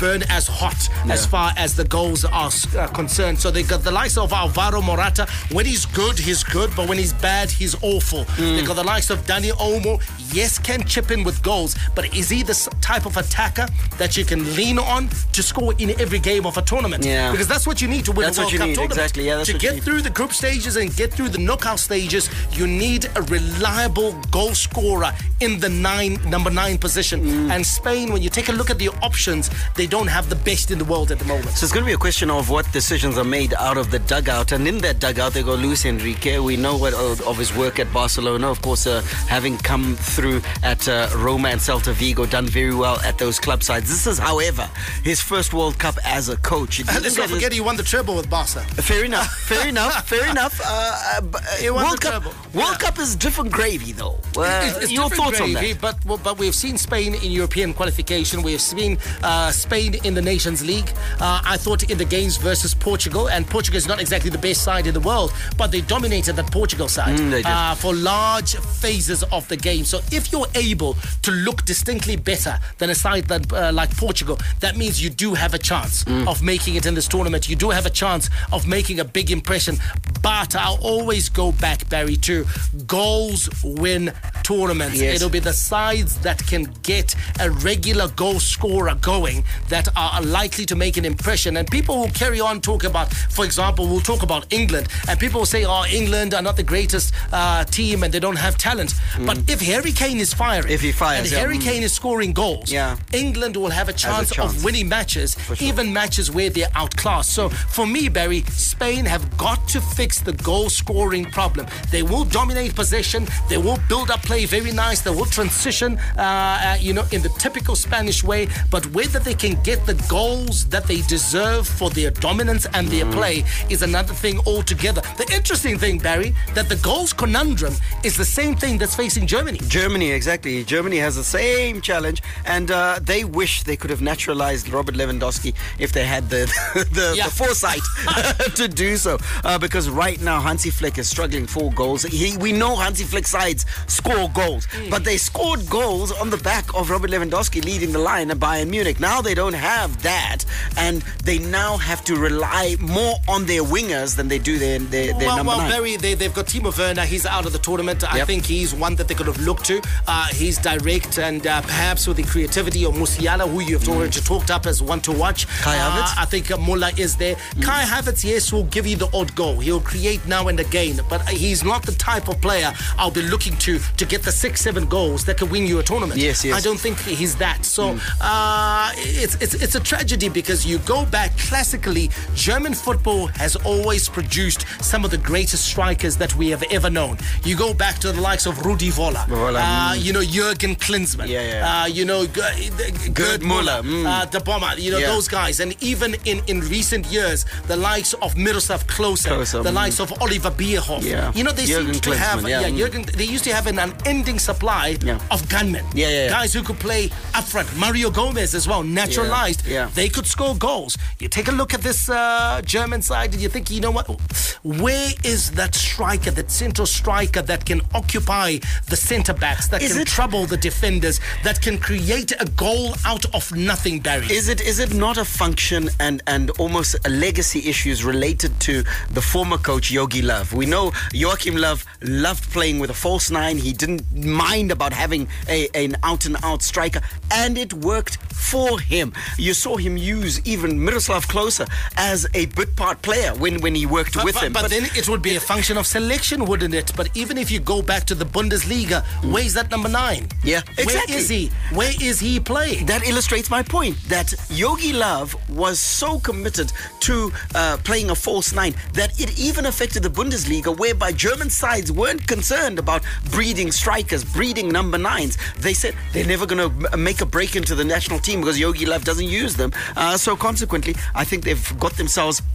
as hot Yeah. as far as the goals are uh, concerned. So they got the likes of Alvaro Morata. When he's good, he's good, but when he's bad, he's awful. Mm. They got the likes of Dani Olmo. Yes, can chip in with goals, but is he the type of attacker that you can lean on to score in every game of a tournament? Yeah. Because that's what you need to win That's a what World you Cup need, tournament. exactly. Yeah, that's to what you get need. through the group stages and get through the knockout stages, you need a reliable goal scorer in the nine, number nine position. Mm. And Spain, when you take a look at the options, they don't have the best in the world at the moment. So it's going to be a question of what decisions are made out of the dugout. And in that dugout, they got Luis Enrique. We know what of his work at Barcelona. Of course, uh, having come through at uh, Roma and Celta Vigo, done very well at those club sides. This is, however, his first World Cup as a coach. It And let's not didn't get forget he won the treble with Barca. Fair enough, fair enough, fair enough. Uh, uh, but, uh, He won World the Cup, treble. World Yeah. Cup is different gravy, though. Uh, It's- it's your different thoughts on gravy, that? But well, but we've seen Spain in European qualification. We've seen uh, Spain in the Nations League. Uh, I thought in the games versus Portugal, and Portugal is not exactly the best side in the world, but they dominated that Portugal side Mm, they did. uh, for large phases of the game. So if you're able to look distinctly better than a side that, uh, like Portugal, that means you do have a chance Mm. of making it in this tournament. You do have a chance of making a big impression. But I'll always go back, Barry, to goals win tournaments. Yes. It'll be the sides that can get a regular goal scorer going that are likely to make an impression. And people will carry on talking about, for example, we'll talk about England, and people will say, oh, England are not the greatest uh, team and they don't have talent. But if Harry Kane is firing, If he fires, and yeah, Harry mm. Kane is scoring goals, Yeah. England will have a chance, chance. of winning matches, even matches where they're outclassed. So for me, Barry, Spain have got to fix the goal scoring problem. They will dominate possession. They will build up play very nice. They will transition, uh, uh, you know, in the typical Spanish way. But whether they can get the goals that they deserve for their dominance and their play is another thing altogether. The interesting thing, Barry, that the goals conundrum is the same thing that's facing Germany. Germany, exactly. Germany has the same challenge, and uh, they wish they could have naturalized Robert Lewandowski if they had the the, Yeah. the foresight to do so. Uh, because right now, Hansi Flick is struggling for goals. He, we know Hansi Flick sides score goals, but they scored goals on the back of Robert Lewandowski leading the line at Bayern Munich. Now they don't have that, and they now have to rely more on their wingers than they do their, their, their well, number well, nine. Barry, they, they've got Timo Werner. He's out of the tournament. I Yep. think he's one that they could have looked to. Uh, he's direct, and uh, perhaps with the creativity of Musiala, who you've already talked up as one to watch. Kai Uh, Havertz? I think uh, Muller is there. Kai Havertz, yes, will give you the odd goal. He'll create now and again, but he's not the type of player I'll be looking to to get the six, seven goals that can win you a tournament. Yes, yes. I don't think he's that. So uh, it's, it's it's a tragedy because you go back classically, German football has always produced some of the greatest strikers that we have ever known. You go back to the likes of Rudi Voller, Voller, uh, mm. you know, Jürgen Klinsmann, Yeah, yeah. Uh, you know, G- G- Gerd Müller, Müller, mm. uh, De Bomber, you know, Yeah. those guys. And even in, in recent years, the likes of Miroslav Klose, Klose, the mm. likes of Oliver Bierhoff. Yeah. You know, they Jürgen seem to have, Klinsmann, yeah, mm. Jürgen, they used to have an unending supply Yeah. of gunmen. Yeah, yeah, yeah. Guys who could play up front. Mario Gomez as well, naturalized. Yeah, yeah. They could score goals. You take a look at this uh, German side and you think, you know what? Where is that striker, that central striker that can occupy the centre backs, that Is can it- trouble the defenders, that can create a goal out of nothing, Barry? Is it is it not a function and, and almost a legacy issues related to the former coach Yogi Löw? We know Joachim Löw loved playing with a false nine. He didn't mind about having a, an out-and-out striker, and it worked for him. You saw him use even Miroslav Klose as a bit part player when, when he worked But, with but, him. but then it would be a function of selection, wouldn't it? But even if you go back to the Bundesliga, where's that number nine? Yeah, exactly. Where is he? Where is he playing? That illustrates my point that Yogi Löw was so committed to uh, playing a false nine that it even affected the Bundesliga, whereby German sides weren't concerned about breeding strikers, breeding number nines. They said they're never going to make a break into the national team because Yogi Löw doesn't use them. Uh, so consequently, I think they've got themselves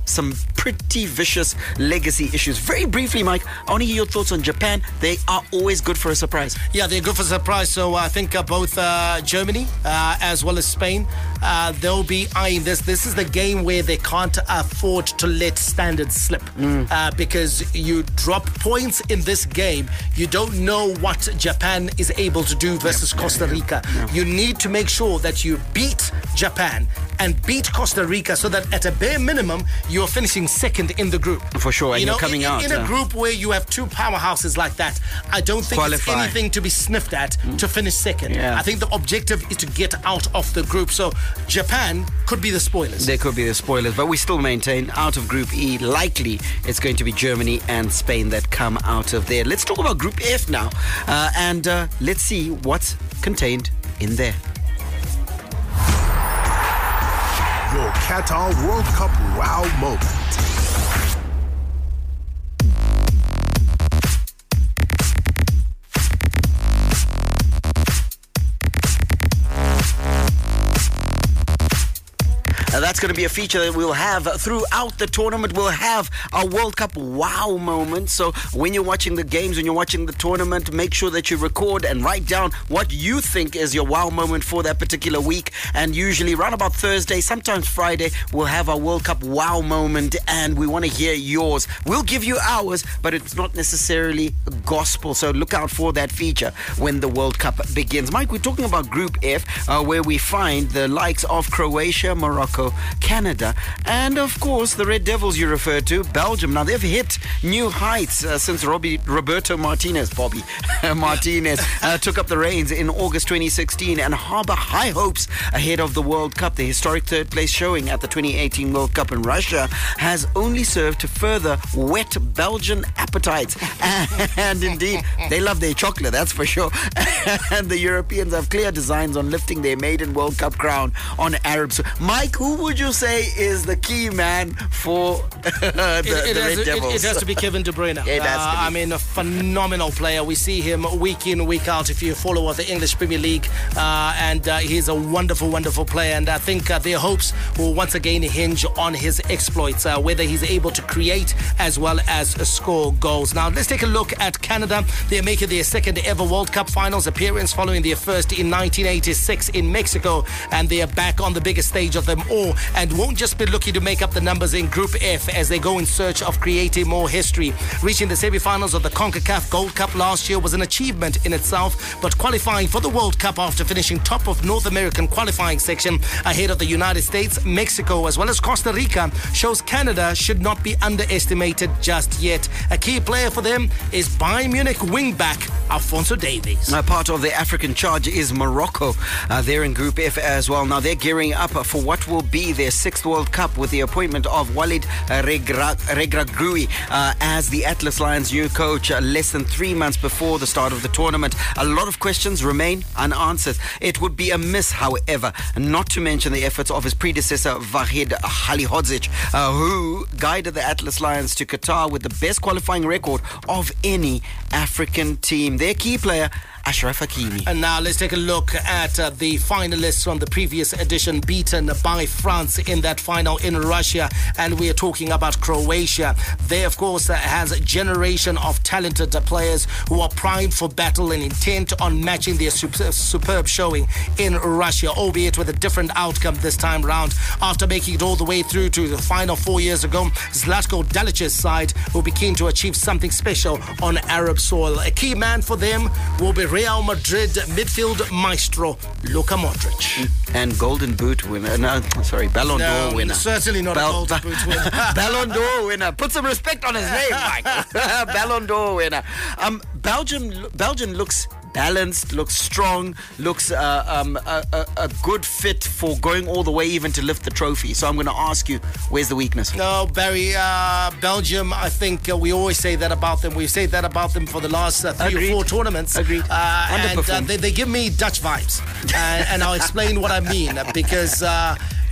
some pretty vicious legacy issues. Very briefly, Mike, I want to hear your thoughts on Japan. They are always good for a surprise. Yeah, they're good for a surprise. So I think uh, both uh, Germany uh, as well as Spain, uh, they'll be eyeing this. This is the game where they can't afford to let standards slip mm. uh, because you drop points in this game. You don't know what Japan is able to do versus yeah. Costa Rica. Yeah. Yeah. You need to make sure that you beat Japan and beat Costa Rica so that at a bare minimum you're finishing second in the group. For sure, and you know, you're coming in, out. In uh, a group where you have two powerhouses like that, I don't think qualify. It's anything to be sniffed at mm. to finish second. Yeah. I think the objective is to get out of the group. So Japan could be the spoilers. They could be the spoilers, but we still maintain out of Group E, likely it's going to be Germany and Spain that come out of there. Let's talk about Group F now, uh, and uh, let's see what's contained in there. Your Qatar World Cup wow moment. Uh, that's going to be a feature that we'll have throughout the tournament. We'll have a World Cup wow moment. So when you're watching the games, when you're watching the tournament, make sure that you record and write down what you think is your wow moment for that particular week. And usually around about Thursday, sometimes Friday, we'll have our World Cup wow moment, and we want to hear yours. We'll give you ours, but it's not necessarily gospel. So look out for that feature when the World Cup begins. Mike, we're talking about Group F, uh, where we find the likes of Croatia, Morocco, Canada, and of course the Red Devils you referred to, Belgium. Now they've hit new heights uh, since Robbie, Roberto Martinez, Bobby Martinez, uh, took up the reins in August twenty sixteen and harbour high hopes ahead of the World Cup. The historic third place showing at the twenty eighteen World Cup in Russia has only served to further whet Belgian appetites. And indeed, they love their chocolate, that's for sure. And the Europeans have clear designs on lifting their maiden World Cup crown on Arabs. Mike, who would you say is the key man for the, it, it the Red has, Devils? It, it has to be Kevin De Bruyne. It has to be. Uh, I mean, a phenomenal player. We see him week in, week out if you follow the English Premier League. Uh, and uh, he's a wonderful, wonderful player. And I think uh, their hopes will once again hinge on his exploits, uh, whether he's able to create as well as score goals. Now, let's take a look at Canada. They're making their second ever World Cup finals appearance following their first in nineteen eighty-six in Mexico. And they are back on the biggest stage of them all, and won't just be looking to make up the numbers in Group F as they go in search of creating more history. Reaching the semi-finals of the CONCACAF Gold Cup last year was an achievement in itself, but qualifying for the World Cup after finishing top of North American qualifying section ahead of the United States, Mexico, as well as Costa Rica shows Canada should not be underestimated just yet. A key player for them is Bayern Munich wingback Alphonso Davies. Now, part of the African charge is Morocco. Uh, they're in Group F as well. Now, they're gearing up for what will be their sixth World Cup with the appointment of Walid Regragui uh, as the Atlas Lions' new coach uh, less than three months before the start of the tournament. A lot of questions remain unanswered. It would be amiss, however, not to mention the efforts of his predecessor Vahid Halilhodžić, uh, who guided the Atlas Lions to Qatar with the best qualifying record of any African team. Their key player, Ashraf Hakimi. And now let's take a look at uh, the finalists from the previous edition, beaten by France in that final in Russia. And we are talking about Croatia. They, of course, uh, has a generation of talented uh, players who are primed for battle and intent on matching their super, superb showing in Russia, albeit with a different outcome this time round. After making it all the way through to the final four years ago, Zlatko Dalic's side will be keen to achieve something special on Arab soil. A key man for them will be Real Madrid midfield maestro Luka Modric. And Golden Boot winner. No, sorry, Ballon no, d'Or winner. Certainly not Bal- a Golden Boot winner. Ballon d'Or winner. Put some respect on his name, Michael. Ballon d'Or winner. Um, Belgium, Belgium looks balanced, looks strong, looks uh, um, a, a, a good fit for going all the way even to lift the trophy. So I'm going to ask you, where's the weakness? No, Barry, uh, Belgium, I think uh, we always say that about them. We've said that about them for the last uh, three Agreed. or four tournaments. Agreed. Uh, and uh, they, they give me Dutch vibes. uh, and I'll explain what I mean. Because... Uh,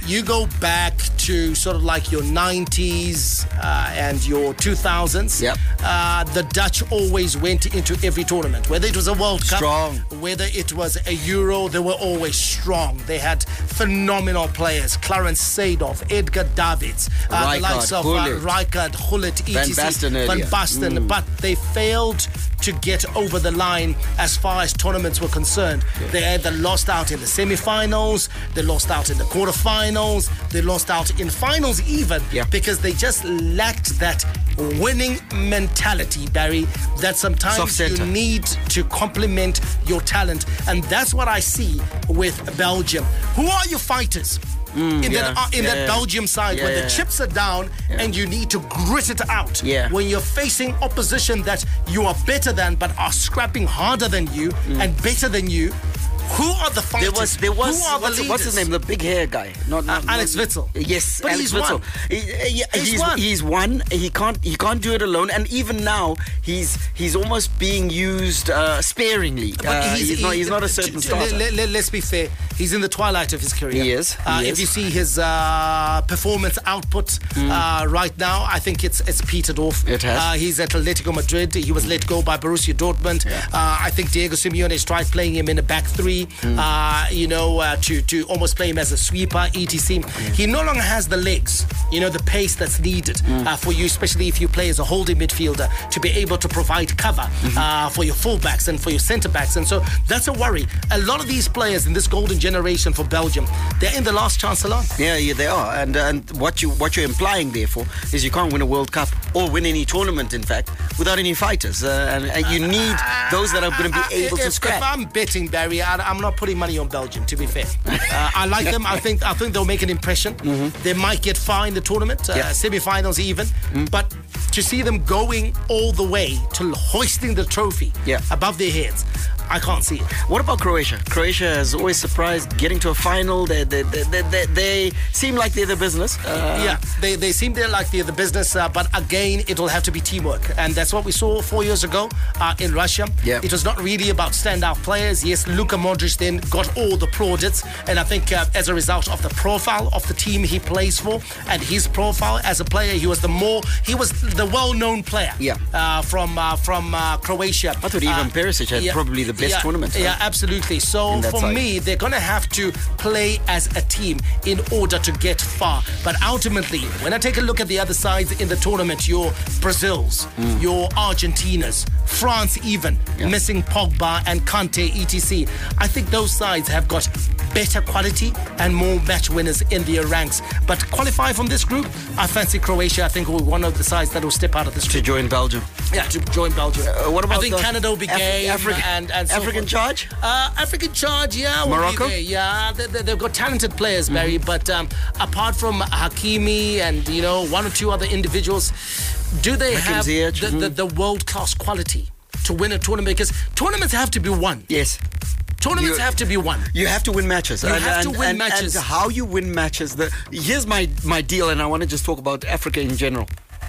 you go back to sort of like your nineties uh, and your two thousands. Yep. Uh, the Dutch always went into every tournament, whether it was a World Cup, Strong. whether it was a Euro, they were always strong. They had phenomenal players: Clarence Seedorf, Edgar Davids, uh, the Rijkaard, likes of uh, Gullit. Rijkaard, Gullit, et cetera. Van Basten Van earlier. Basten, Mm. but they failed to get over the line as far as tournaments were concerned. Yeah. They either lost out in the semi-finals, they lost out in the quarterfinals, they lost out in finals even, Yeah. because they just lacked that winning mentality, Barry, that sometimes Soft you center. need to complement your talent. And that's what I see with Belgium. Who are your fighters? Mm, in yeah, that, uh, in yeah, that yeah. Belgium side, Yeah, when yeah, the yeah. chips are down and you need to grit it out. Yeah. When you're facing opposition that you are better than but are scrapping harder than you and better than you, who are the fighters? There was, there was. who are What's, the what's his name? The big hair guy. Not, not Uh, Alex not- Witsel. Yes, But Alex he's Witsel. won. He- uh, yeah, He's he's won. He's won. He can't. He can't do it alone. And even now, he's he's almost being used uh, sparingly. But Uh, he's, not. He's not a certain t- t- starter. Let, let, let's be fair. He's in the twilight of his career. He is, he Uh, is. If you see his uh, performance output uh, right now, I think it's it's petered off. It has. Uh, he's at Atletico Madrid. He was let go by Borussia Dortmund. Yeah. Uh, I think Diego Simeone tried playing him in a back three. Uh, you know, uh, to to almost play him as a sweeper, et cetera. He no longer has the legs. You know, the pace that's needed uh, for you, especially if you play as a holding midfielder, to be able to provide cover uh, for your fullbacks and for your centre backs. And so that's a worry. A lot of these players in this golden generation for Belgium, they're in the last chance salon. Yeah, yeah, they are. And and what you what you're implying, therefore, is you can't win a World Cup or win any tournament, in fact, without any fighters. Uh, and, and you need those that are going to be able if, to scrap. If I'm betting, Barry, I, I'm not putting money on Belgium, to be fair. Uh, I like them. I think I think they'll make an impression. They might get far in the tournament, uh, Yeah. semi-finals even. But to see them going all the way to hoisting the trophy Yeah. above their heads, I can't see it. What about Croatia? Croatia has always surprised getting to a final. They they, they, they, they, they seem like they're the business. Uh, Yeah, they, they seem they're like they're the business, uh, but again, it'll have to be teamwork. And that's what we saw four years ago uh, in Russia. Yeah. It was not really about standout players. Yes, Luka Modric then got all the plaudits. And I think uh, as a result of the profile of the team he plays for and his profile as a player, he was the more, he was the well-known player Yeah. uh, from uh, from uh, Croatia. I thought Ivan Uh, Perisic had probably the best yeah, tournament. huh? Yeah, absolutely. So In that for side. me, they're going to have to play as a team in order to get far. But ultimately, when I take a look at the other sides in the tournament, your Brazils, your Argentinas, France even, Yeah. missing Pogba and Kante, et cetera. I think those sides have got better quality and more match winners in their ranks. But qualify from this group, I fancy Croatia. I think will be one of the sides that will step out of this To group. join Belgium. Yeah, to join Belgium. Uh, what about I think the Canada will be Afri- game African, and, and so African forth. charge? Uh, African charge, yeah. will be Morocco? there, yeah, they, they, they've got talented players, Barry. But um, apart from Hakimi and you know one or two other individuals, do they Hakim have Ziyech, the, the, the world class quality to win a tournament? Because tournaments have to be won. Yes. Tournaments You- have to be won. You have to win matches. You have to win and, matches. And how you win matches. The, here's my, my deal, and I want to just talk about Africa in general.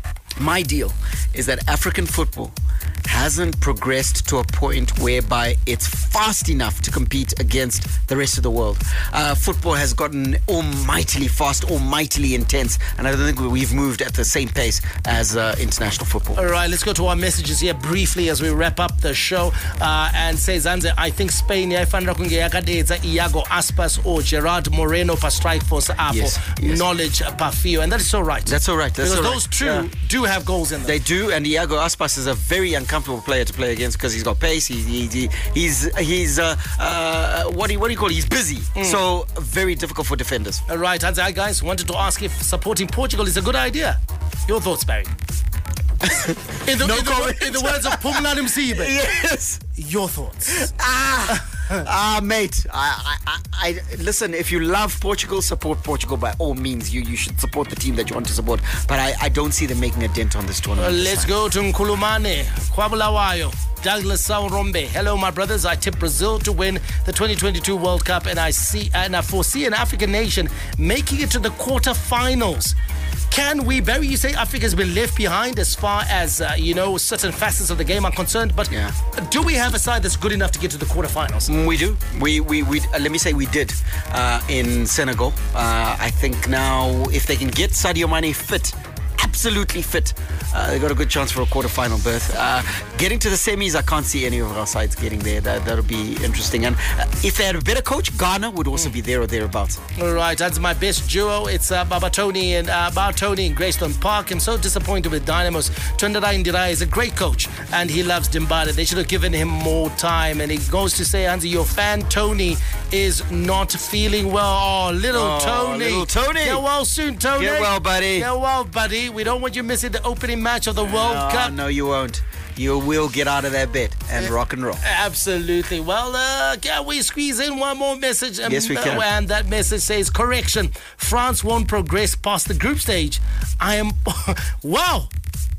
My deal is that African football hasn't progressed to a point whereby it's fast enough to compete against the rest of the world. Uh, football has gotten almightily fast, almightily intense, and I don't think we've moved at the same pace as uh, international football. All right, let's go to our messages here briefly as we wrap up the show. Uh, and says, Anze, I think Spain yaifanira kunge yakadedza Iago Aspas or Gerard Moreno for strike force apo Yes, yes. knowledge Pafio, and that is so right. That's all right. That's because all right. those two Yeah. do have goals in them. They do, and Iago Aspas is a very uncomfortable player to play against because he's got pace. He, he, he, he's he's uh, uh, what do you, what do you call it? He's busy, so very difficult for defenders. All right, Anze, I guys wanted to ask if supporting Portugal is a good idea. Your thoughts, Barry? in, the, No in, comment. the, in the words of Pumlan Msibe. Yes. Your thoughts? Ah, ah, mate. I, I, I, listen. If you love Portugal, support Portugal by all means. You, you should support the team that you want to support. But I, I don't see them making a dent on this Uh, tournament. this let's time. go to Nkulumane, Kwabulawayo, Douglas Saurombe. Hello, my brothers. I tip Brazil to win the twenty twenty-two World Cup, and I see and I foresee an African nation making it to the quarterfinals. Can we, Barry, you say Africa's been left behind as far as, uh, you know, certain facets of the game are concerned, but yeah. do we have a side that's good enough to get to the quarterfinals? Mm, we do. We, we, we uh, let me say we did uh, in Senegal. Uh, I think now if they can get Sadio Mane fit, absolutely fit, uh, they got a good chance for a quarterfinal berth. Uh, getting to the semis, I can't see any of our sides getting there. That, that'll be interesting. And uh, if they had a better coach, Ghana would also mm. be there or thereabouts. All right, that's my best duo. It's uh, Baba Tony and uh, Baba Tony in Greystone Park. I'm so disappointed with Dynamos. Tundara Ndira is a great coach, and he loves Dimbada. They should have given him more time. And he goes to say, Hansi, your fan Tony is not feeling well. Oh, little oh, Tony. Little Tony. Get well soon, Tony. Get well, buddy. Get well, buddy. We don't want you missing the opening match of the World no, Cup. No, you won't. You will get out of that bed and uh, rock and roll. Absolutely. Well, uh, can we squeeze in one more message? Um, yes, we can. Uh, and that message says, correction, France won't progress past the group stage. I am... wow.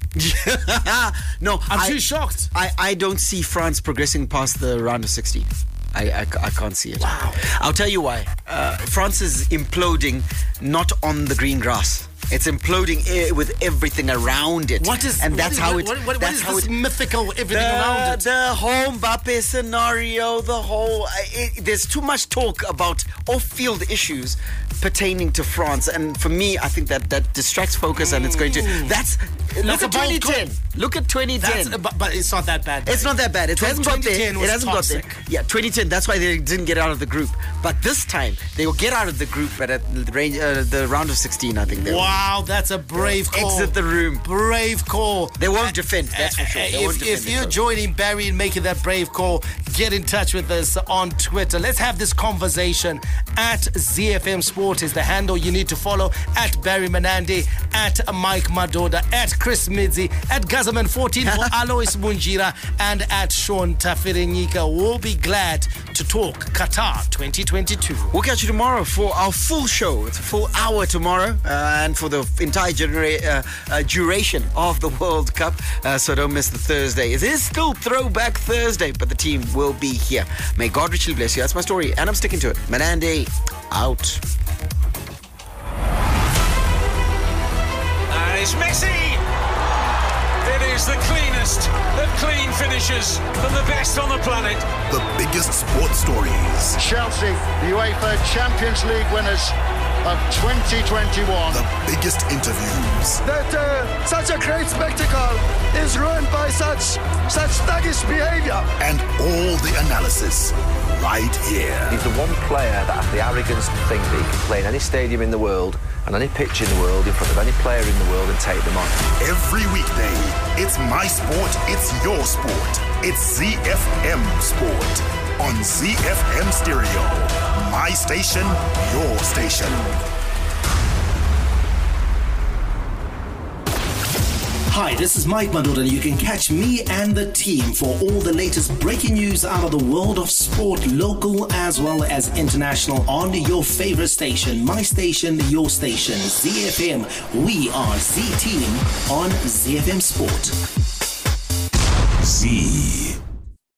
no, I'm I, too shocked. I, I don't see France progressing past the round of sixteen. I, I, I can't see it. Wow. I'll tell you why. Uh, France is imploding not on the green grass. It's imploding with everything around it. What is and that's what, how what, it. What, what, that's what is how this it, mythical everything the, around it? The whole Mbappe scenario, the whole. It, there's too much talk about off-field issues pertaining to France, and for me, I think that that distracts focus, and it's going to. That's look at twenty ten. Look at twenty ten. That's, but, but it's not that bad. It's not that bad. It hasn't got there. It hasn't toxic. got there. Yeah, twenty ten. That's why they didn't get out of the group. But this time they will get out of the group, but at the range, uh, the round of sixteen, I think. They wow, that's a brave call. Exit the room. Brave call. They won't defend. That's for sure. They if, won't defend if you're joining Barry and making that brave call, get in touch with us on Twitter. Let's have this conversation. At Z F M Sport is the handle you need to follow. At Barry Manandi, at Mike Madoda, at Chris Midzi, at Gazaman fourteen for Alois Munjira, and at Sean Tafirenyika. We'll be glad to talk Qatar twenty twenty-two. We'll catch you tomorrow for our full show. It's a full hour tomorrow, uh, and for the entire genera- uh, uh, duration of the World Cup. Uh, so don't miss the Thursday. It is still Throwback Thursday, but the team will be here. May God richly bless you. That's my story, and I'm sticking to it. Manandi, out. And it's Messi. It is the cleanest of clean finishes and the best on the planet. The biggest sports stories. Chelsea, the UEFA Champions League winners of twenty twenty-one. The biggest interviews. That uh, such a great spectacle is ruined by such such thuggish behavior. And all the analysis right here. He's the one player that has the arrogance to think that he can play in any stadium in the world and any pitch in the world in front of any player in the world and take them on. Every weekday, it's my sport, it's your sport. It's Z F M Sport on Z F M Stereo. My station, your station. Hi, this is Mike Madoda, and you can catch me and the team for all the latest breaking news out of the world of sport, local as well as international, on your favorite station, my station, your station, Z F M. We are Z Team on Z F M Sport. Z.